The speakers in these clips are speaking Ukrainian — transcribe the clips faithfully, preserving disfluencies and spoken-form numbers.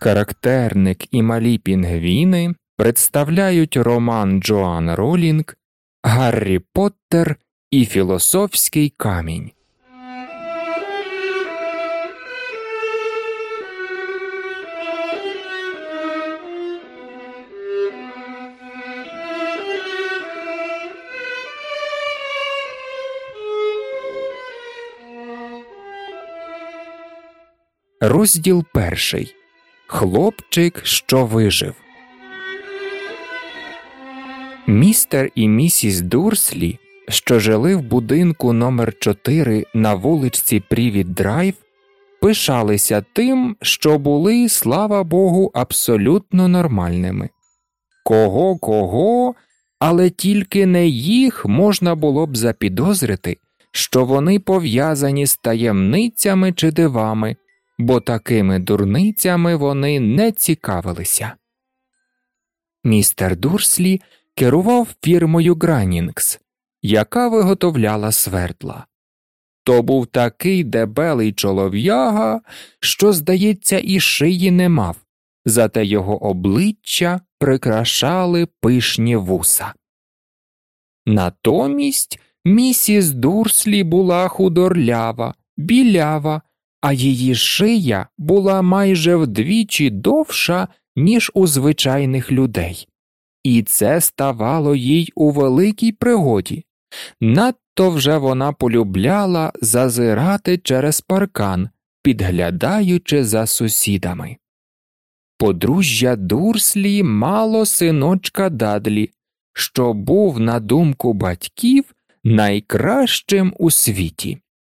Характерник і малі пінгвіни представляють роман Джоан Ролінг «Гаррі Поттер і філософський камінь». Розділ перший. Хлопчик, що вижив. Містер і місіс Дурслі, що жили в будинку номер чотири на вуличці Привіт-Драйв, пишалися тим, що були, слава Богу, абсолютно нормальними. Кого-кого, але тільки не їх можна було б запідозрити, що вони пов'язані з таємницями чи дивами, бо такими дурницями вони не цікавилися. Містер Дурслі керував фірмою Гранінгс, яка виготовляла свердла. То був такий дебелий чолов'яга, що, здається, і шиї не мав, зате його обличчя прикрашали пишні вуса. Натомість місіс Дурслі була худорлява, білява, а її шия була майже вдвічі довша, ніж у звичайних людей. І це ставало їй у великій пригоді. Надто вже вона полюбляла зазирати через паркан, підглядаючи за сусідами. Подружжя Дурслі мало синочка Дадлі, що був, на думку батьків, найкращим у світі.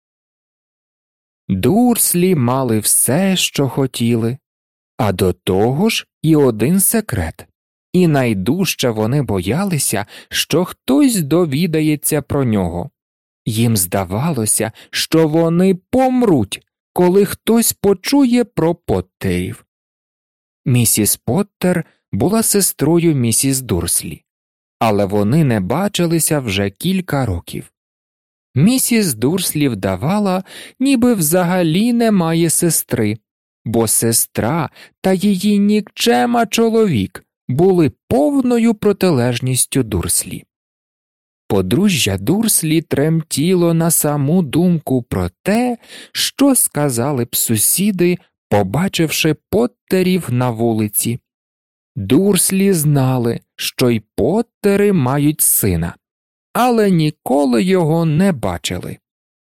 Дурслі мали все, що хотіли, а до того ж і один секрет. І найдужче вони боялися, що хтось довідається про нього. Їм здавалося, що вони помруть, коли хтось почує про Поттерів. Місіс Поттер була сестрою місіс Дурслі, але вони не бачилися вже кілька років. Місіс Дурслі вдавала, ніби взагалі немає сестри, бо сестра та її нікчема чоловік були повною протилежністю Дурслі. Подружжя Дурслі тремтіло на саму думку про те, що сказали б сусіди, побачивши Поттерів на вулиці. Дурслі знали, що й Поттери мають сина, але ніколи його не бачили.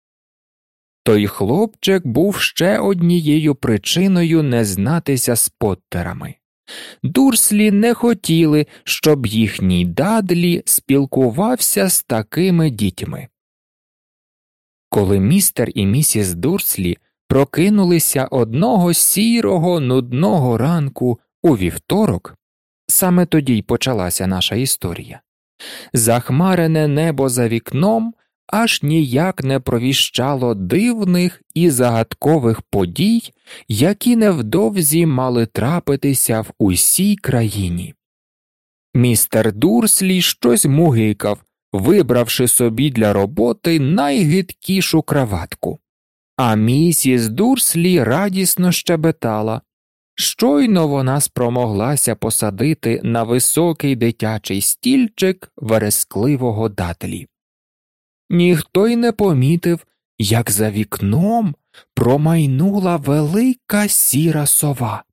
Той хлопчик був ще однією причиною не знатися з Поттерами. Дурслі не хотіли, щоб їхній Дадлі спілкувався з такими дітьми. Коли містер і місіс Дурслі прокинулися одного сірого нудного ранку у вівторок, саме тоді й почалася наша історія, захмарене небо за вікном аж ніяк не провіщало дивних і загадкових подій, які невдовзі мали трапитися в усій країні. Містер Дурслі щось мугикав, вибравши собі для роботи найгидкішу краватку. А місіс Дурслі радісно щебетала. Щойно вона спромоглася посадити на високий дитячий стільчик верескливого Дадлі. Ніхто й не помітив, як за вікном промайнула велика сіра сова.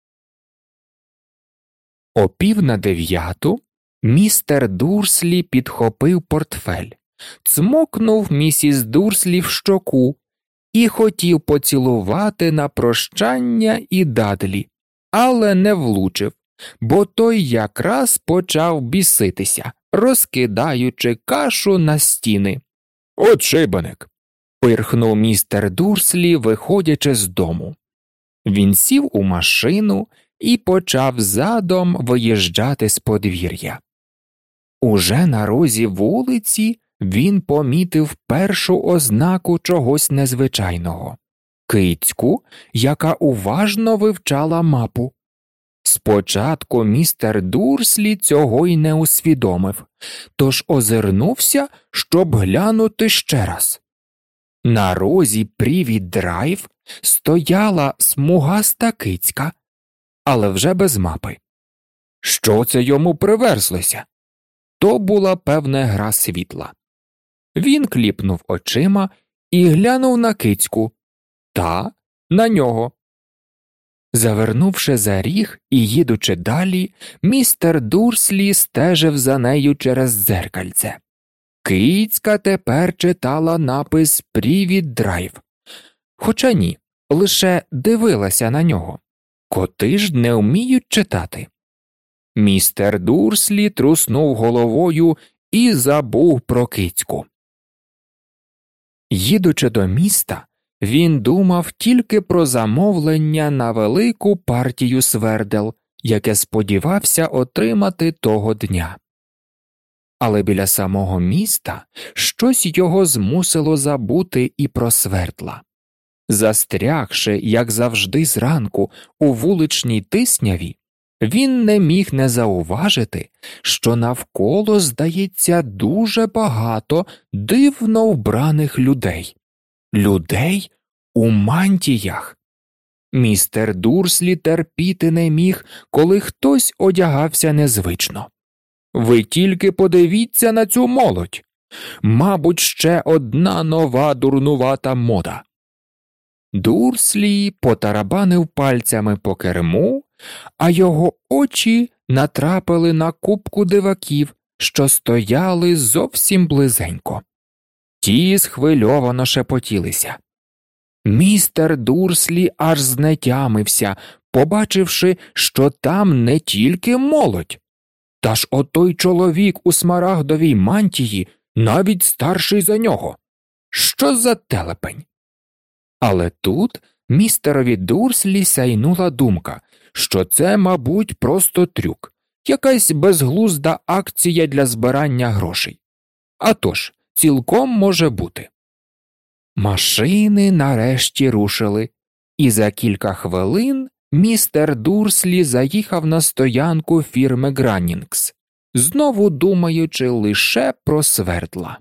О пів на дев'яту містер Дурслі підхопив портфель, цмокнув місіс Дурслі в щоку і хотів поцілувати на прощання і Дадлі, але не влучив, бо той якраз почав біситися, розкидаючи кашу на стіни. «От шибаник!» – пирхнув містер Дурслі, виходячи з дому. Він сів у машину і почав задом виїжджати з подвір'я. Уже на розі вулиці він помітив першу ознаку чогось незвичайного – кицьку, яка уважно вивчала мапу. Спочатку містер Дурслі цього й не усвідомив, тож озирнувся, щоб глянути ще раз. На розі Привіт-Драйв стояла смугаста кицька, але вже без мапи. Що це йому приверзлося? То була, певне, гра світла. Він кліпнув очима і глянув на кицьку. Та на нього. Завернувши за ріг і їдучи далі, містер Дурслі стежив за нею через дзеркальце. Кицька тепер читала напис «Привіт, драйв». Хоча ні, лише дивилася на нього. Коти ж не вміють читати. Містер Дурслі труснув головою і забув про кицьку. Їдучи до міста, він думав тільки про замовлення на велику партію свердел, яке сподівався отримати того дня. Але біля самого міста щось його змусило забути і про свердла. Застрягши, як завжди зранку, у вуличній тисняві, він не міг не зауважити, що навколо, здається, дуже багато дивно вбраних людей. Людей у мантіях. Містер Дурслі терпіти не міг, коли хтось одягався незвично. Ви тільки подивіться на цю молодь. Мабуть, ще одна нова дурнувата мода. Дурслі потарабанив пальцями по керму, а його очі натрапили на купку диваків, що стояли зовсім близенько. Ті схвильовано шепотілися. Містер Дурслі аж знетямився, побачивши, що там не тільки молодь. Та ж отой чоловік у смарагдовій мантії навіть старший за нього. Що за телепень? Але тут містерові Дурслі сяйнула думка, що це, мабуть, просто трюк, якась безглузда акція для збирання грошей. А тож, цілком може бути. Машини нарешті рушили, і за кілька хвилин містер Дурслі заїхав на стоянку фірми Граннінгс, знову думаючи лише про свердла.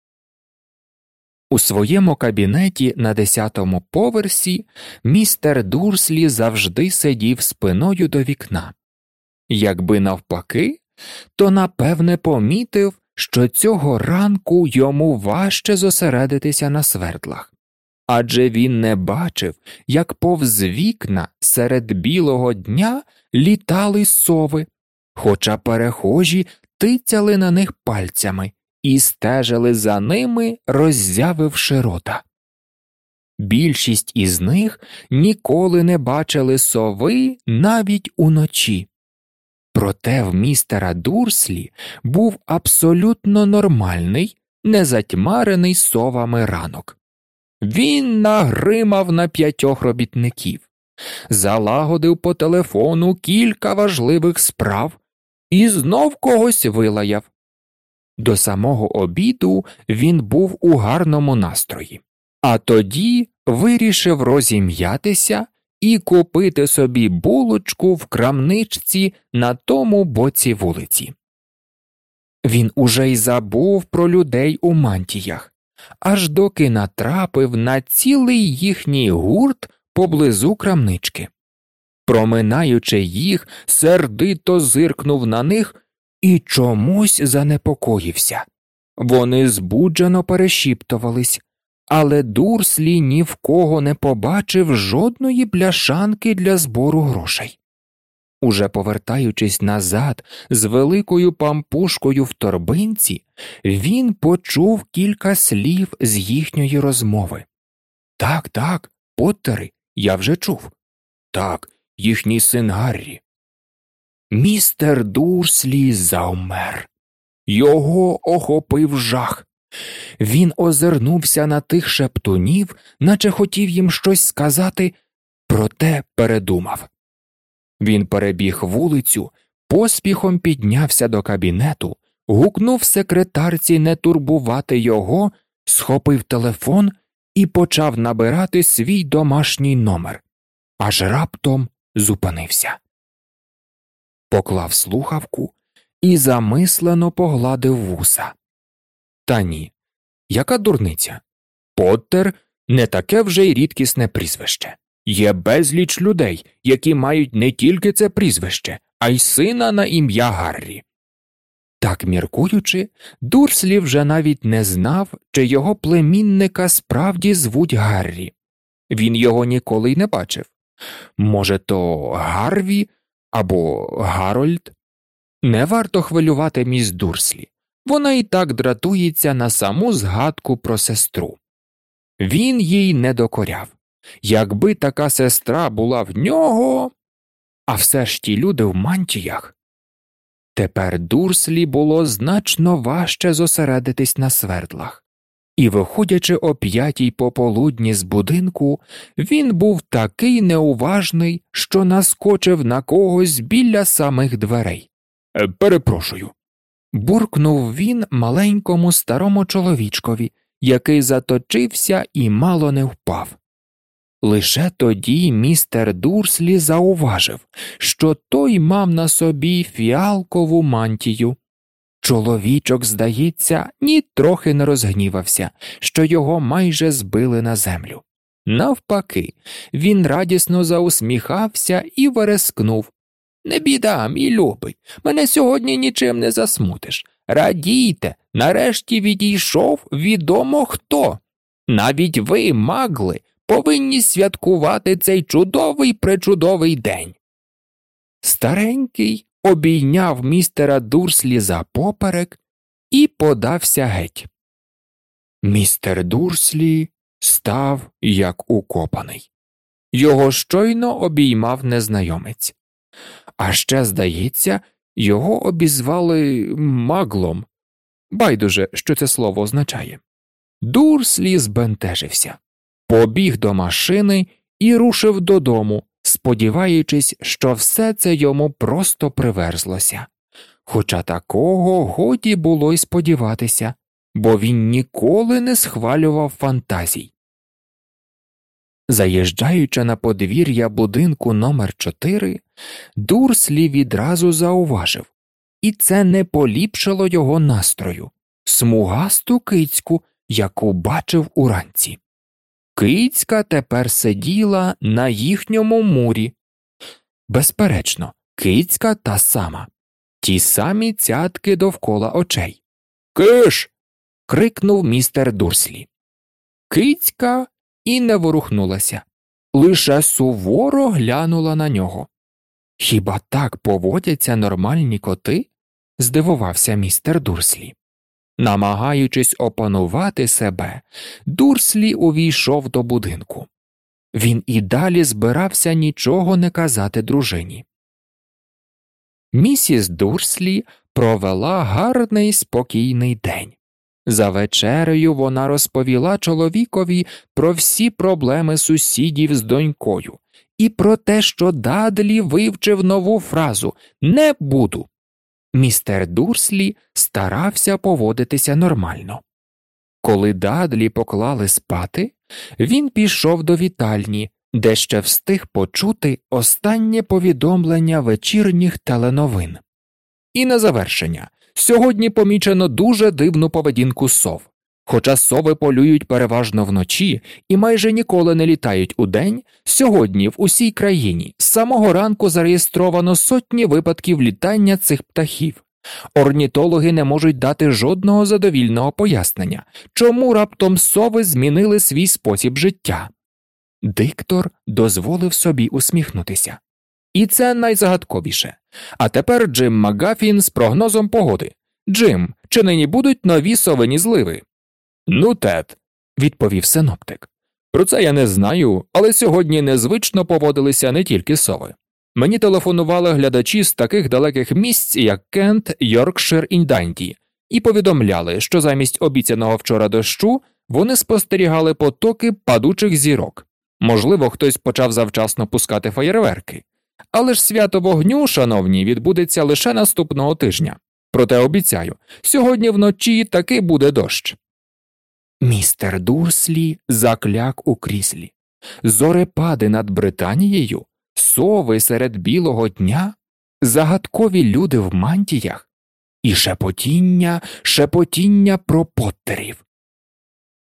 У своєму кабінеті на десятому поверсі містер Дурслі завжди сидів спиною до вікна. Якби навпаки, то напевне помітив, що цього ранку йому важче зосередитися на свердлах. Адже він не бачив, як повз вікна серед білого дня літали сови, хоча перехожі тицяли на них пальцями і стежили за ними, роззявивши рота. Більшість із них ніколи не бачили сови навіть уночі. Проте в містера Дурслі був абсолютно нормальний, незатьмарений совами ранок. Він нагримав на п'ятьох робітників, залагодив по телефону кілька важливих справ і знов когось вилаяв. До самого обіду він був у гарному настрої, а тоді вирішив розім'ятися і купити собі булочку в крамничці на тому боці вулиці. Він уже й забув про людей у мантіях, аж доки натрапив на цілий їхній гурт поблизу крамнички. Проминаючи їх, сердито зиркнув на них і чомусь занепокоївся. Вони збуджено перешіптувались, але Дурслі ні в кого не побачив жодної бляшанки для збору грошей. Уже повертаючись назад з великою пампушкою в торбинці, він почув кілька слів з їхньої розмови. «Так, так, Поттери, я вже чув. Так, їхній син Гаррі». Містер Дурслі завмер. Його охопив жах. Він озирнувся на тих шептунів, наче хотів їм щось сказати, проте передумав. Він перебіг вулицю, поспіхом піднявся до кабінету, гукнув секретарці не турбувати його, схопив телефон і почав набирати свій домашній номер. Аж раптом зупинився. Поклав слухавку і замислено погладив вуса. Та ні, яка дурниця? Поттер – не таке вже й рідкісне прізвище. Є безліч людей, які мають не тільки це прізвище, а й сина на ім'я Гаррі. Так міркуючи, Дурслі вже навіть не знав, чи його племінника справді звуть Гаррі. Він його ніколи й не бачив. Може, то Гарві або Гарольд? Не варто хвилювати міс Дурслі. Вона і так дратується на саму згадку про сестру. Він їй не докоряв. Якби така сестра була в нього… А все ж ті люди в мантіях. Тепер Дурслі було значно важче зосередитись на свердлах. І, виходячи о п'ятій пополудні з будинку, він був такий неуважний, що наскочив на когось біля самих дверей. «Е, перепрошую», – буркнув він маленькому старому чоловічкові, який заточився і мало не впав. Лише тоді містер Дурслі зауважив, що той мав на собі фіалкову мантію. Чоловічок, здається, ні трохи не розгнівався, що його майже збили на землю. Навпаки, він радісно заусміхався і верескнув. «Не біда, мій любий, мене сьогодні нічим не засмутиш. Радійте, нарешті відійшов відомо хто. Навіть ви, магли, повинні святкувати цей чудовий-пречудовий день». Старенький обійняв містера Дурслі за поперек і подався геть. Містер Дурслі став як укопаний. Його щойно обіймав незнайомець. А ще, здається, його обізвали маглом. Байдуже, що це слово означає. Дурслі збентежився, побіг до машини і рушив додому, сподіваючись, що все це йому просто приверзлося. Хоча такого годі було й сподіватися, бо він ніколи не схвалював фантазій. Заїжджаючи на подвір'я будинку номер чотири, Дурслі відразу зауважив, і це не поліпшило його настрою, смугасту кицьку, яку бачив уранці. Кицька тепер сиділа на їхньому мурі. Безперечно, кицька та сама. Ті самі цятки довкола очей. «Киш!» – крикнув містер Дурслі. Кицька і не ворухнулася, лише суворо глянула на нього. «Хіба так поводяться нормальні коти?» – здивувався містер Дурслі. Намагаючись опанувати себе, Дурслі увійшов до будинку. Він і далі збирався нічого не казати дружині. Місіс Дурслі провела гарний спокійний день. За вечерею вона розповіла чоловікові про всі проблеми сусідів з донькою і про те, що Дадлі вивчив нову фразу «не буду». Містер Дурслі старався поводитися нормально. Коли Дадлі поклали спати, він пішов до вітальні, де ще встиг почути останнє повідомлення вечірніх теленовин. І на завершення, сьогодні помічено дуже дивну поведінку сов. Хоча сови полюють переважно вночі і майже ніколи не літають удень, сьогодні в усій країні з самого ранку зареєстровано сотні випадків літання цих птахів. Орнітологи не можуть дати жодного задовільного пояснення, чому раптом сови змінили свій спосіб життя. Диктор дозволив собі усміхнутися. І це найзагадковіше. А тепер Джим Макгафін з прогнозом погоди. Джим, чи нині будуть нові совині зливи? «Ну, Тед», – відповів синоптик. «Про це я не знаю, але сьогодні незвично поводилися не тільки сови. Мені телефонували глядачі з таких далеких місць, як Кент, Йоркшир і Данді, і повідомляли, що замість обіцяного вчора дощу вони спостерігали потоки падучих зірок. Можливо, хтось почав завчасно пускати феєрверки. Але ж свято вогню, шановні, відбудеться лише наступного тижня. Проте обіцяю, сьогодні вночі таки буде дощ». Містер Дурслі закляк у кріслі. Зорепади над Британією? Сови серед білого дня? Загадкові люди в мантіях? І шепотіння, шепотіння про Поттерів.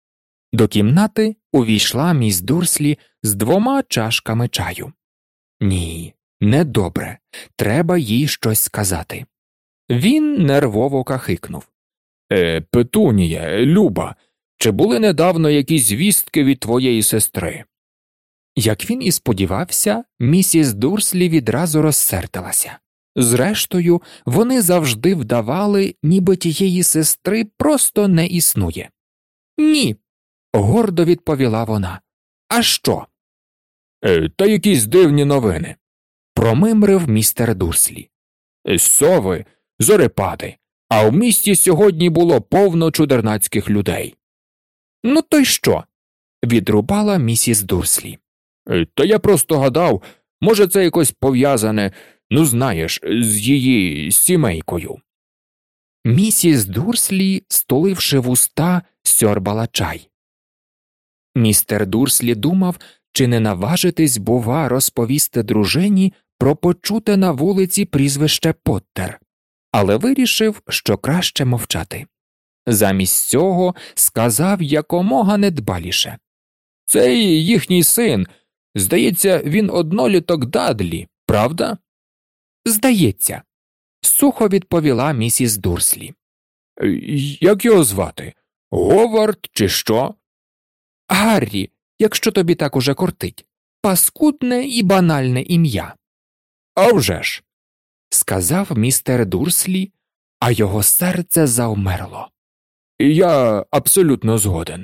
До кімнати увійшла міс Дурслі з двома чашками чаю. Ні, недобре, треба їй щось сказати. Він нервово кахикнув. Е, Петунія, Люба, чи були недавно якісь звістки від твоєї сестри? Як він і сподівався, місіс Дурслі відразу розсердилася. Зрештою, вони завжди вдавали, ніби тієї сестри просто не існує. Ні, гордо відповіла вона. А що? Е, та якісь дивні новини, промимрив містер Дурслі. Сови, зорепади, а в місті сьогодні було повно чудернацьких людей. Ну то й що? Відрубала місіс Дурслі. Е, та я просто гадав, може це якось пов'язане, ну знаєш, з її сімейкою. Місіс Дурслі, стуливши вуста, сьорбала чай. Містер Дурслі думав, чи не наважитись, бува, розповісти дружині про почуте на вулиці прізвище Поттер, але вирішив, що краще мовчати. Замість цього сказав якомога недбаліше. Цей їхній син, здається, він одноліток Дадлі, правда? Здається, сухо відповіла місіс Дурслі. Як його звати? Говард чи що? Гаррі, якщо тобі так уже кортить. Паскудне і банальне ім'я. А вже ж, сказав містер Дурслі, а його серце завмерло. Я абсолютно згоден.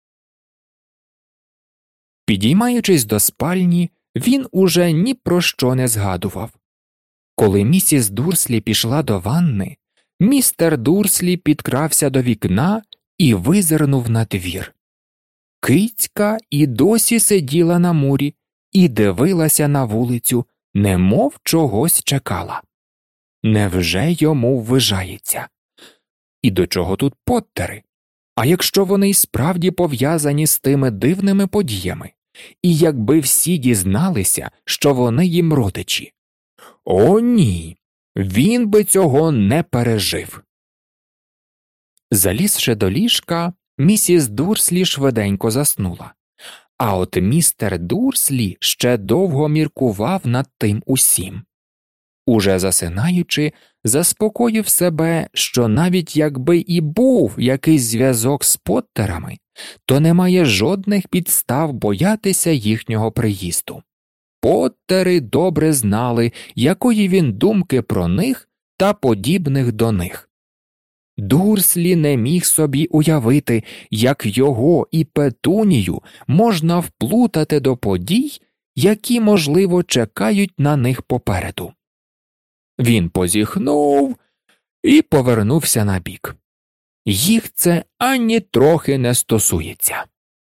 Підіймаючись до спальні, він уже ні про що не згадував. Коли місіс Дурслі пішла до ванни, містер Дурслі підкрався до вікна і визирнув на двір. Кицька і досі сиділа на мурі і дивилася на вулицю, немов чогось чекала. Невже йому ввижається? І до чого тут Поттери? А якщо вони й справді пов'язані з тими дивними подіями? І якби всі дізналися, що вони їм родичі? О, ні! Він би цього не пережив. Залізши до ліжка, місіс Дурслі швиденько заснула. А от містер Дурслі ще довго міркував над тим усім. Уже засинаючи, заспокоїв себе, що навіть якби і був якийсь зв'язок з Поттерами, то немає жодних підстав боятися їхнього приїзду. Поттери добре знали, якої він думки про них та подібних до них. Дурслі не міг собі уявити, як його і Петунію можна вплутати до подій, які, можливо, чекають на них попереду. Він позіхнув і повернувся набік. Їх це ані трохи не стосується.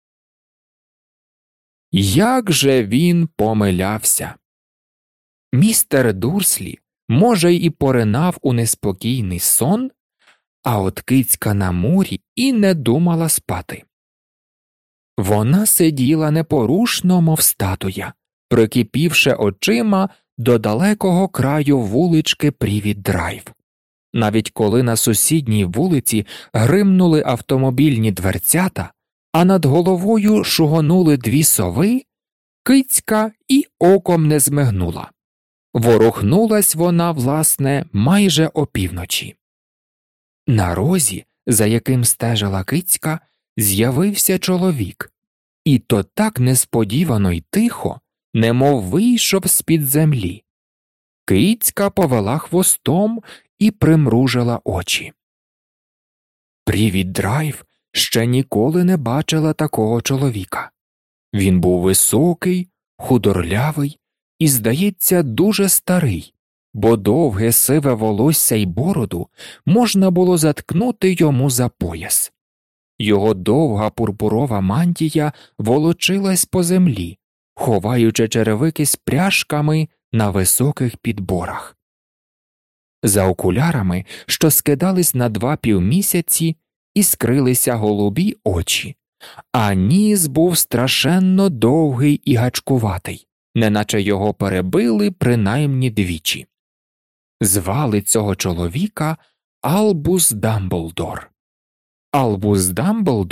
Як же він помилявся! Містер Дурслі, може, й поринав у неспокійний сон, а от кицька на мурі і не думала спати. Вона сиділа непорушно, мов статуя, прикипівши очима до далекого краю вулички Привід-Драйв. Навіть коли на сусідній вулиці гримнули автомобільні дверцята, а над головою шугонули дві сови, кицька і оком не змигнула. Ворухнулась вона, власне, майже опівночі. На розі, за яким стежила кицька, з'явився чоловік, і то так несподівано й тихо, немов вийшов з-під землі. Кицька повела хвостом і примружила очі. Привід-Драйв ще ніколи не бачила такого чоловіка. Він був високий, худорлявий і, здається, дуже старий, бо довге сиве волосся й бороду можна було заткнути йому за пояс. Його довга пурпурова мантія волочилась по землі, ховаючи черевики з пряжками на високих підборах. За окулярами, що скидались на два півмісяці, іскрилися голубі очі, а ніс був страшенно довгий і гачкуватий, неначе його перебили принаймні двічі. Звали цього чоловіка Албус Дамблдор. Албус Дамблдор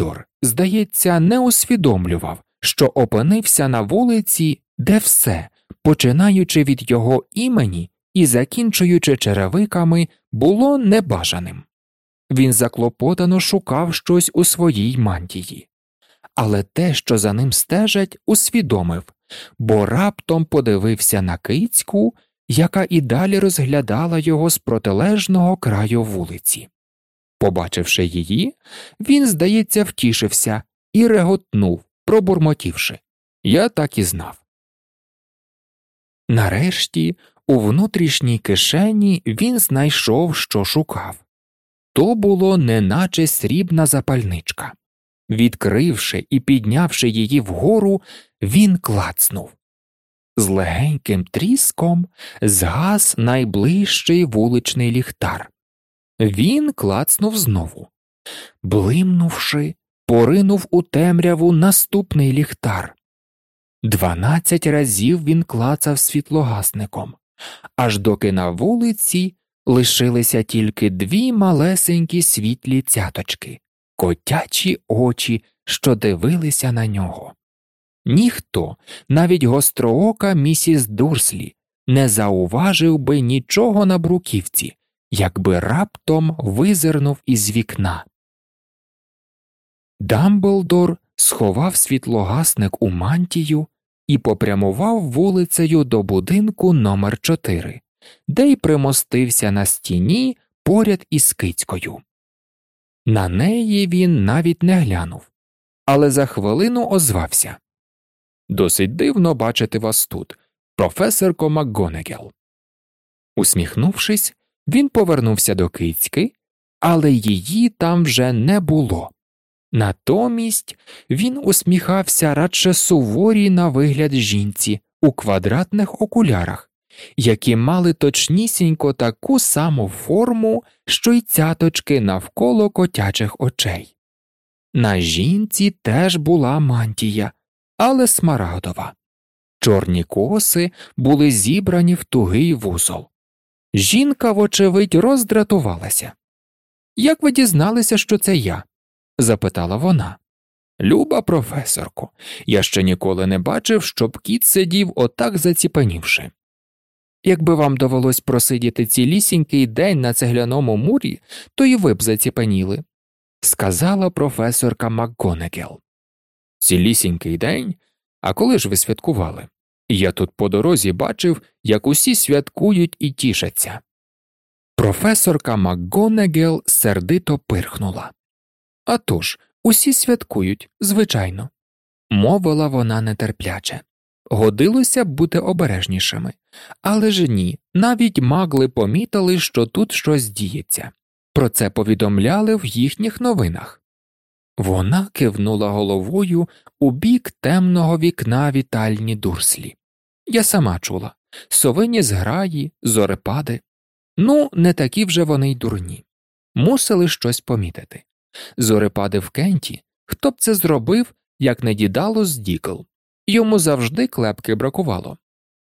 здається, не усвідомлював, що опинився на вулиці, де все, починаючи від його імені і закінчуючи черевиками, було небажаним. Він заклопотано шукав щось у своїй мантії. Але те, що за ним стежать, усвідомив, бо раптом подивився на кицьку, яка і далі розглядала його з протилежного краю вулиці. Побачивши її, він, здається, втішився і реготнув, пробурмотівши: «Я так і знав». Нарешті, у внутрішній кишені він знайшов, що шукав. То було неначе срібна запальничка. Відкривши і піднявши її вгору, він клацнув. З легеньким тріском згас найближчий вуличний ліхтар. Він клацнув знову. Блимнувши, поринув у темряву наступний ліхтар. Дванадцять разів він клацав світлогасником, аж доки на вулиці лишилися тільки дві малесенькі світлі цяточки, котячі очі, що дивилися на нього. Ніхто, навіть гостроока місіс Дурслі, не зауважив би нічого на бруківці, якби раптом визирнув із вікна. Дамблдор сховав світлогасник у мантію і попрямував вулицею до будинку номер чотири, де й примостився на стіні поряд із кицькою. На неї він навіть не глянув, але за хвилину озвався: «Досить дивно бачити вас тут, професорко МакГонагал». Усміхнувшись, він повернувся до кицьки, але її там вже не було. Натомість він усміхався радше суворій на вигляд жінці у квадратних окулярах, які мали точнісінько таку саму форму, що й цяточки навколо котячих очей. На жінці теж була мантія, але смарагдова. Чорні коси були зібрані в тугий вузол. Жінка, вочевидь, роздратувалася. «Як ви дізналися, що це я?» – запитала вона. «Люба професорко, я ще ніколи не бачив, щоб кіт сидів отак заціпенівши. Якби вам довелось просидіти цілісінький день на цегляному мурі, то і ви б заціпеніли», – сказала професорка МакГонагал. «Цілісінький день? А коли ж ви святкували? Я тут по дорозі бачив, як усі святкують і тішаться». Професорка МакГонагал сердито пирхнула. «А тож, усі святкують, звичайно», – мовила вона нетерпляче. Годилося б бути обережнішими, але ж ні, навіть магли помітили, що тут щось діється. Про це повідомляли в їхніх новинах. Вона кивнула головою у бік темного вікна вітальні Дурслі. Я сама чула. Совині зграї, зорепади. Ну, не такі вже вони й дурні. Мусили щось помітити. Зорепади в Кенті, хто б це зробив, як не Дідалус Дікл. Йому завжди клепки бракувало.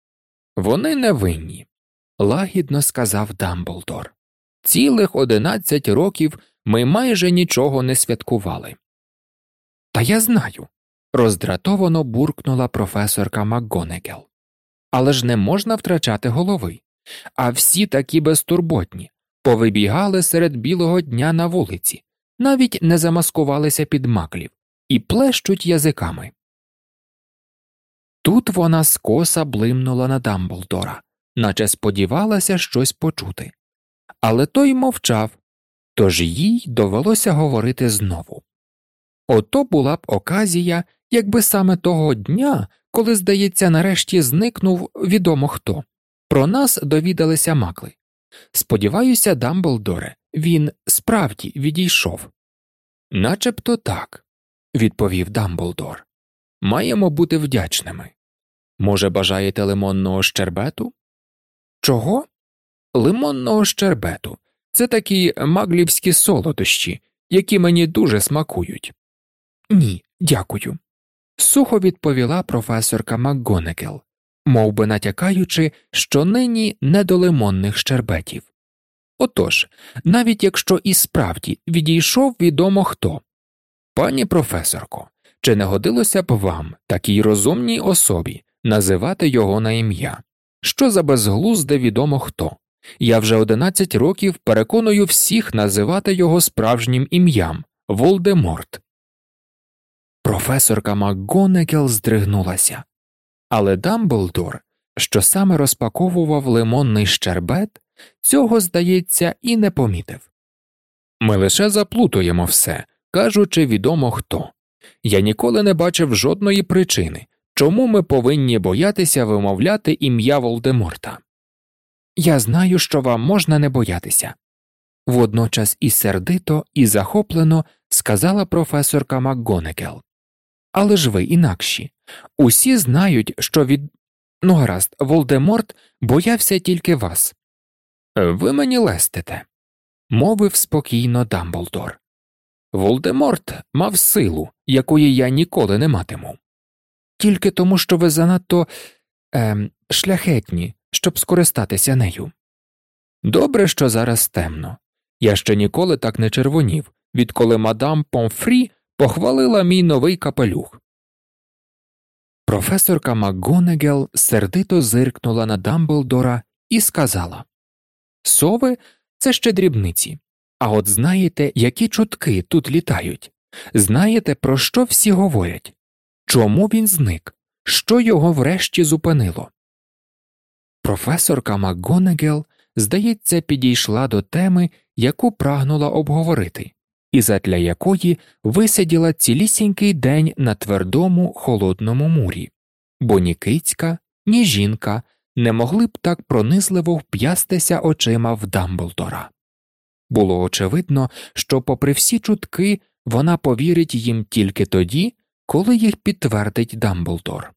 «Вони не винні», – лагідно сказав Дамблдор. «Цілих одинадцять років ми майже нічого не святкували». «Та я знаю», – роздратовано буркнула професорка МакГонагал. «Але ж не можна втрачати голови. А всі такі безтурботні, повибігали серед білого дня на вулиці, навіть не замаскувалися під маклів і плещуть язиками». Тут вона скоса блимнула на Дамблдора, наче сподівалася щось почути. Але той мовчав, тож їй довелося говорити знову. Ото була б оказія, якби саме того дня, коли, здається, нарешті зникнув відомо хто, про нас довідалися макли. Сподіваюся, Дамблдоре, він справді відійшов. «Начебто так», – відповів Дамблдор. «Маємо бути вдячними. Може, бажаєте лимонного щербету?» «Чого?» «Лимонного щербету. Це такі маглівські солодощі, які мені дуже смакують». «Ні, дякую», – сухо відповіла професорка МакГонагал, мов би натякаючи, що нині не до лимонних щербетів. Отож, навіть якщо і справді відійшов відомо хто, Пані професорко, чи не годилося б вам, такій розумній особі, називати його на ім'я? Що за безглузде відомо хто? Я вже одинадцять років переконую всіх називати його справжнім ім'ям – Волдеморт. Професорка МакГонагал здригнулася. Але Дамблдор, що саме розпаковував лимонний щербет, цього, здається, і не помітив. Ми лише заплутуємо все, кажучи відомо хто. Я ніколи не бачив жодної причини, чому ми повинні боятися вимовляти ім'я Волдеморта. Я знаю, що вам можна не боятися. Водночас і сердито, і захоплено сказала професорка МакГонагал. Але ж ви інакші. Усі знають, що від... Ну гаразд, Волдеморт боявся тільки вас. Ви мені лестите, мовив спокійно Дамблдор. Волдеморт мав силу, якої я ніколи не матиму. Тільки тому, що ви занадто ем, шляхетні, щоб скористатися нею. Добре, що зараз темно. Я ще ніколи так не червонів, відколи мадам Помфрі похвалила мій новий капелюх. Професорка МакГонагал сердито зиркнула на Дамблдора і сказала: «Сови – це ще дрібниці. А от знаєте, які чутки тут літають? Знаєте, про що всі говорять? Чому він зник? Що його врешті зупинило?» Професорка МакГонагал, здається, підійшла до теми, яку прагнула обговорити, і задля якої висиділа цілісінький день на твердому холодному мурі, бо ні кицька, ні жінка не могли б так пронизливо вп'ястися очима в Дамблдора. Було очевидно, що попри всі чутки вона повірить їм тільки тоді, коли їх підтвердить Дамблдор.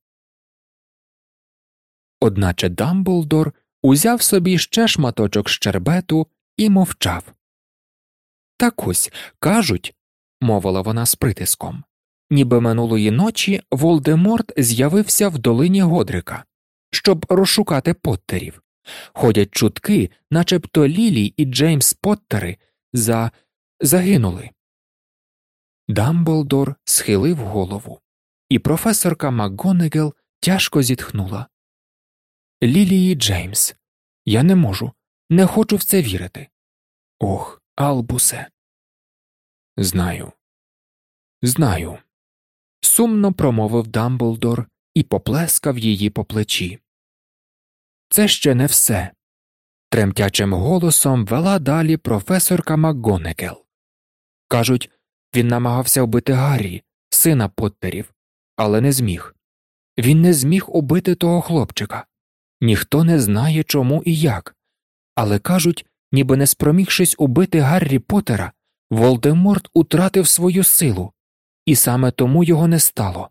Одначе Дамблдор узяв собі ще шматочок щербету і мовчав. «Так ось, кажуть», – мовила вона з притиском, – ніби минулої ночі Волдеморт з'явився в долині Годрика, щоб розшукати Поттерів. Ходять чутки, начебто Лілі і Джеймс Поттери за... загинули». Дамблдор схилив голову, і професорка МакГонагал тяжко зітхнула. «Лілі і Джеймс. Я не можу, не хочу в це вірити. Ох, Албусе». «Знаю, знаю», – сумно промовив Дамблдор і поплескав її по плечі. «Це ще не все», – тремтячим голосом вела далі професорка МакГонагал. «Кажуть, він намагався вбити Гаррі, сина Поттерів, але не зміг. Він не зміг убити того хлопчика. Ніхто не знає, чому і як. Але кажуть, ніби не спромігшись убити Гаррі Поттера, Волдеморт утратив свою силу, і саме тому його не стало».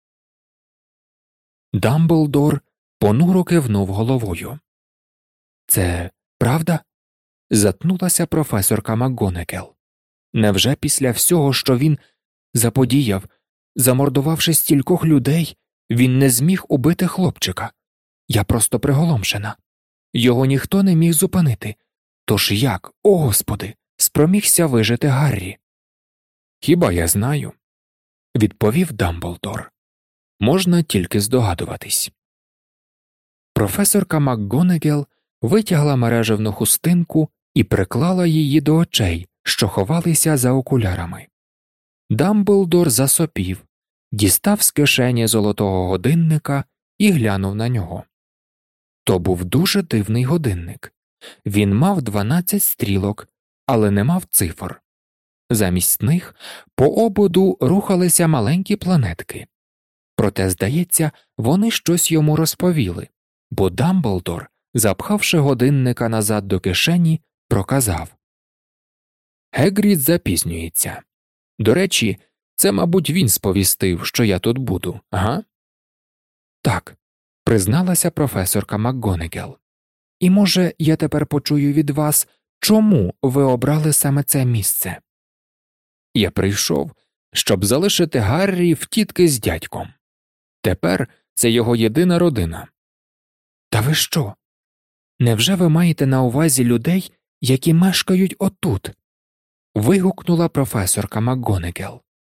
Дамблдор понуро кивнув головою. «Це правда?» – затнулася професорка МакГонагал. «Невже після всього, що він заподіяв, замордувавши стількох людей, він не зміг убити хлопчика? Я просто приголомшена. Його ніхто не міг зупинити. Тож як, о Господи, спромігся вижити Гаррі?» «Хіба я знаю?» – відповів Дамблдор. «Можна тільки здогадуватись». Професорка МакГонагал витягла мережевну хустинку і приклала її до очей, що ховалися за окулярами. Дамблдор засопів, дістав з кишені золотого годинника і глянув на нього. То був дуже дивний годинник. Він мав дванадцять стрілок, але не мав цифр. Замість них по ободу рухалися маленькі планетки. Проте, здається, вони щось йому розповіли, бо Дамблдор, запхавши годинника назад до кишені, проказав: «Гегрід запізнюється. До речі, це, мабуть, він сповістив, що я тут буду, ага?» «Так», – призналася професорка МакГонагал. «І, може, я тепер почую від вас, чому ви обрали саме це місце?» «Я прийшов, щоб залишити Гаррі в тітки з дядьком. Тепер це його єдина родина». «Та ви що? Невже ви маєте на увазі людей, які мешкають отут?» – вигукнула професорка МакГонагал.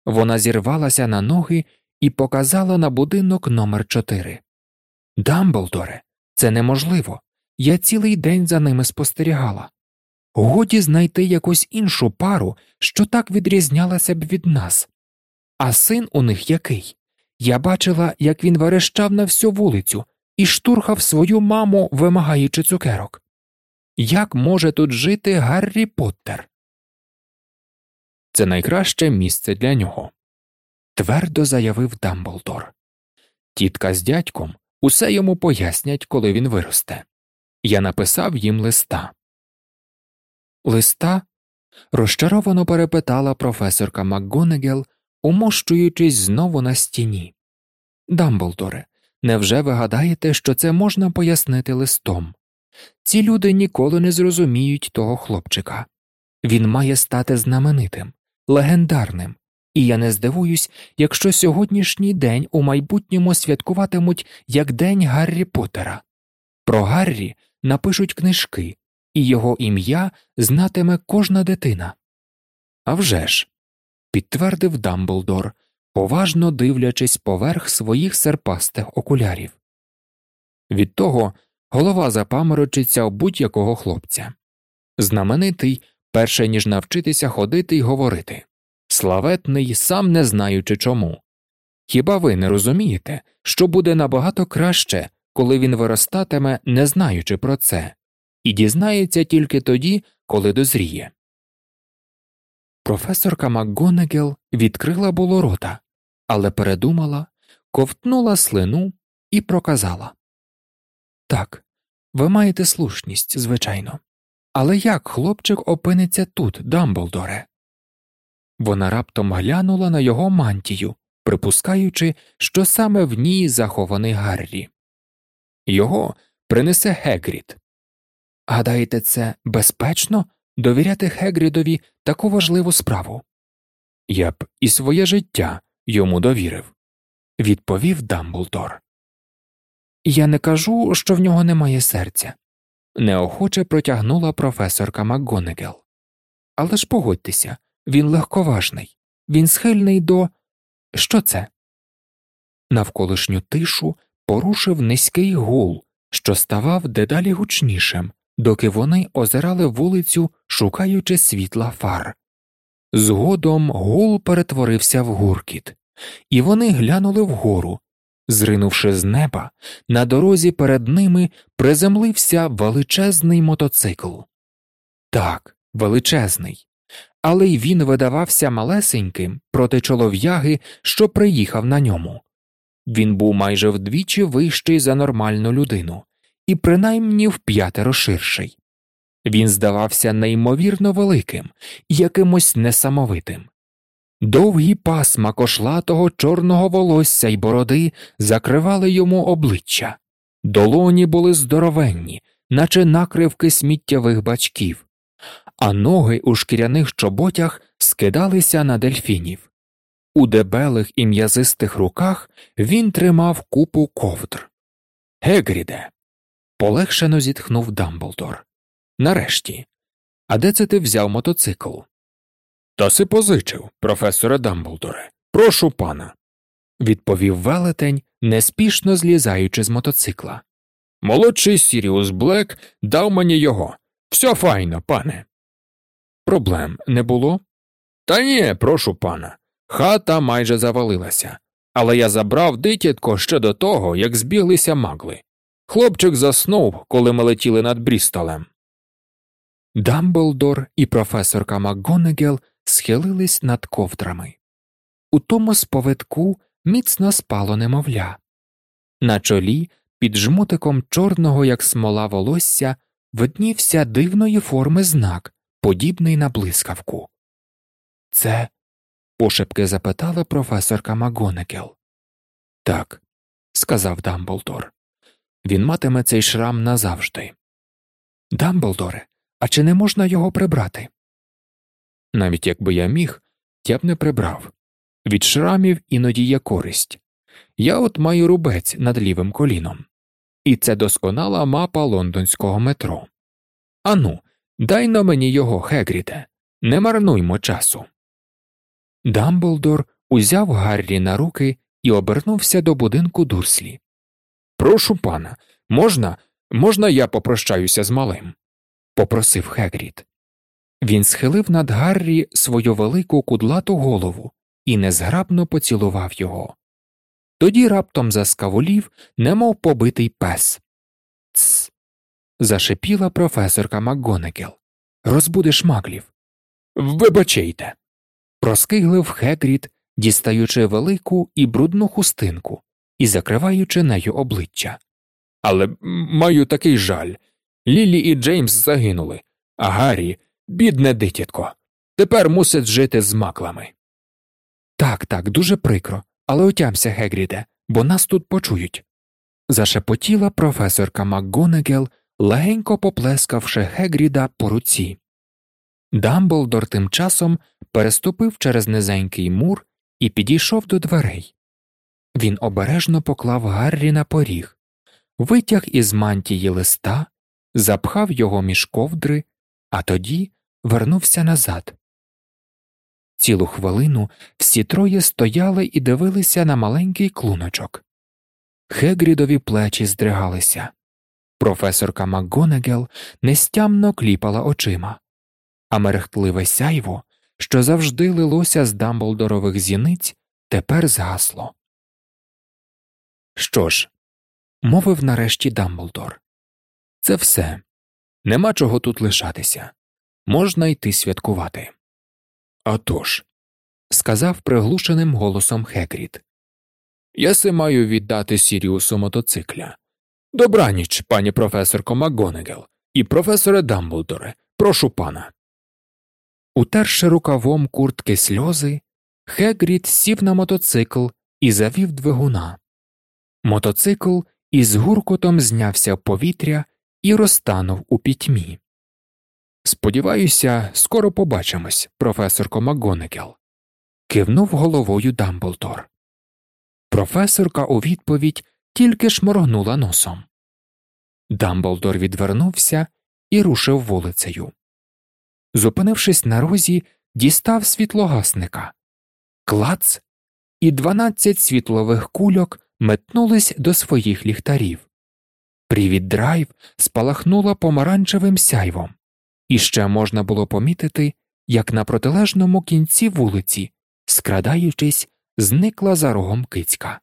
Вона зірвалася на ноги і показала на будинок номер чотири. «Дамблдоре, це неможливо. Я цілий день за ними спостерігала. Годі знайти якусь іншу пару, що так відрізнялася б від нас. А син у них який? Я бачила, як він верещав на всю вулицю і штурхав свою маму, вимагаючи цукерок. Як може тут жити Гаррі Поттер?» «Це найкраще місце для нього», – твердо заявив Дамблдор. «Тітка з дядьком усе йому пояснять, коли він виросте. Я написав їм листа». «Листа?» – розчаровано перепитала професорка МакГонагал, умощуючись знову на стіні. «Дамблдоре, невже ви гадаєте, що це можна пояснити листом? Ці люди ніколи не зрозуміють того хлопчика. Він має стати знаменитим, легендарним, і я не здивуюсь, якщо сьогоднішній день у майбутньому святкуватимуть як День Гаррі Поттера. Про Гаррі напишуть книжки, і його ім'я знатиме кожна дитина». «А вже ж», – підтвердив Дамблдор, поважно дивлячись поверх своїх серпастих окулярів. Від того голова запаморочиться у будь-якого хлопця. Знаменитий, перше ніж навчитися ходити й говорити. Славетний, сам не знаючи чому. Хіба ви не розумієте, що буде набагато краще, коли він виростатиме, не знаючи про це, і дізнається тільки тоді, коли дозріє?» Професорка МакГонагал відкрила було рота, але передумала, ковтнула слину і проказала: «Так, ви маєте слушність, звичайно. Але як хлопчик опиниться тут, Дамблдоре?» Вона раптом глянула на його мантію, припускаючи, що саме в ній захований Гаррі. «Його принесе Хегрід». «Гадаєте, це безпечно – довіряти Хегрідові таку важливу справу?» «Я б і своє життя йому довірив», – відповів Дамблдор. «Я не кажу, що в нього немає серця», – неохоче протягнула професорка МакГонагал. «Але ж погодьтеся, він легковажний, він схильний до… Що це?» Навколишню тишу порушив низький гул, що ставав дедалі гучнішим, доки вони озирали вулицю, шукаючи світла фар. Згодом гул перетворився в гуркіт, і вони глянули вгору. Зринувши з неба, на дорозі перед ними приземлився величезний мотоцикл. Так, величезний, але й він видавався малесеньким проти чолов'яги, що приїхав на ньому. Він був майже вдвічі вищий за нормальну людину і принаймні вп'ятеро ширший. Він здавався неймовірно великим, якимось несамовитим. Довгі пасма кошлатого чорного волосся й бороди закривали йому обличчя. Долоні були здоровенні, наче накривки сміттєвих бачків, а ноги у шкіряних чоботях скидалися на дельфінів. У дебелих і м'язистих руках він тримав купу ковдр. «Гегріде!» – полегшено зітхнув Дамблдор. «Нарешті. А де це ти взяв мотоцикл?» «Та си позичив, професоре Дамблдоре. Прошу пана», – відповів велетень, неспішно злізаючи з мотоцикла. «Молодший Сіріус Блек дав мені його. Все файно, пане». «Проблем не було?» «Та ні, прошу пана. Хата майже завалилася. Але я забрав дитятко ще до того, як збіглися магли. Хлопчик заснув, коли ми летіли над Брістолем». Дамблдор і професорка МакГонагал схилились над ковдрами. У тому сповитку міцно спало немовля. На чолі, під жмутиком чорного, як смола волосся, виднівся дивної форми знак, подібний на блискавку. «Це…» – пошепки запитала професорка МакГонагал. «Так», – сказав Дамблдор. «Він матиме цей шрам назавжди». «Дамблдоре, а чи не можна його прибрати?» «Навіть якби я міг, я б не прибрав. Від шрамів іноді є користь. Я от маю рубець над лівим коліном. І це досконала мапа лондонського метро. Ану, дай на мені його, Хегріде, не марнуймо часу». Дамблдор узяв Гаррі на руки і обернувся до будинку Дурслі. «Прошу пана, можна, можна я попрощаюся з малим?» – попросив Хегрід. Він схилив над Гаррі свою велику кудлату голову і незграбно поцілував його. Тоді раптом заскавулів, немов побитий пес. «Тсс!» – зашипіла професорка МакГонагал. «Розбудиш маглів!» «Вибачайте!» – проскиглив Хегрід, дістаючи велику і брудну хустинку і закриваючи нею обличчя. «Але маю такий жаль. Лілі і Джеймс загинули, а Гаррі – бідне дитятко. Тепер мусить жити з маклами». «Так, так, дуже прикро. Але отямся, Хегріде, бо нас тут почують», – зашепотіла професорка МакГонагал, легенько поплескавши Хегріда по руці. Дамблдор тим часом переступив через низенький мур і підійшов до дверей. Він обережно поклав Гаррі на поріг, витяг із мантії листа, запхав його між ковдри, а тоді вернувся назад. Цілу хвилину всі троє стояли і дивилися на маленький клуночок. Хегрідові плечі здригалися. Професорка МакГонагал нестямно кліпала очима, а мерехтливе сяйво, що завжди лилося з Дамблдорових зіниць, тепер згасло. «Що ж», – мовив нарешті Дамблдор, – «це все. Нема чого тут лишатися. Можна йти святкувати». «А тож», – сказав приглушеним голосом Хегрід, – «я се маю віддати Сіріусу мотоцикля. Добраніч, пані професорко МакГонагал і професоре Дамблдоре, прошу пана». Утерши рукавом куртки сльози, Хегрід сів на мотоцикл і завів двигуна. Мотоцикл із гуркотом знявся в повітря і розтанув у пітьмі. «Сподіваюся, скоро побачимось, професорко МакГонагал», – кивнув головою Дамблдор. Професорка у відповідь тільки шморгнула носом. Дамблдор відвернувся і рушив вулицею. Зупинившись на розі, дістав світлогасника. Клац! І дванадцять світлових кульок метнулись до своїх ліхтарів. Привід-драйв спалахнула помаранчевим сяйвом, і ще можна було помітити, як на протилежному кінці вулиці, скрадаючись, зникла за рогом кицька.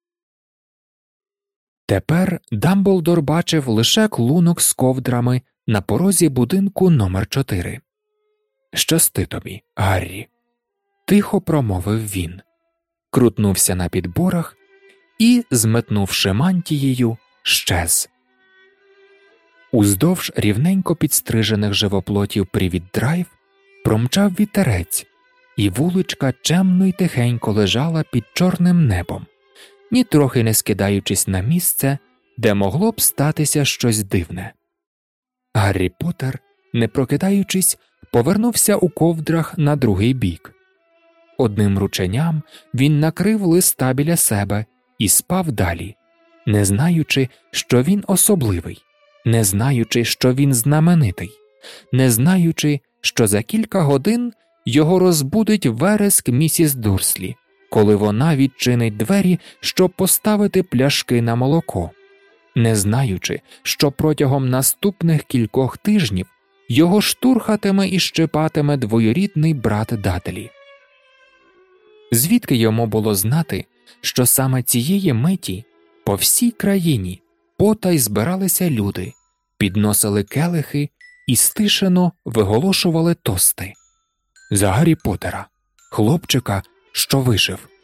Тепер Дамблдор бачив лише клунок з ковдрами на порозі будинку номер чотири. «Щасти тобі, Гаррі», – тихо промовив він, крутнувся на підборах і, зметнувши мантією, щез. Уздовж рівненько підстрижених живоплотів Привід-драйв промчав вітерець, і вуличка чемно й тихенько лежала під чорним небом, нітрохи не скидаючись на місце, де могло б статися щось дивне. Гаррі Поттер, не прокидаючись, повернувся у ковдрах на другий бік. Одним рученням він накрив листа біля себе і спав далі, не знаючи, що він особливий, не знаючи, що він знаменитий, не знаючи, що за кілька годин його розбудить вереск місіс Дурслі, коли вона відчинить двері, щоб поставити пляшки на молоко, не знаючи, що протягом наступних кількох тижнів його штурхатиме і щепатиме двоюрідний брат Дадлі. Звідки йому було знати, що саме цієї миті по всій країні потай збиралися люди, підносили келихи і стишено виголошували тости за Гаррі Поттера, хлопчика, що вижив.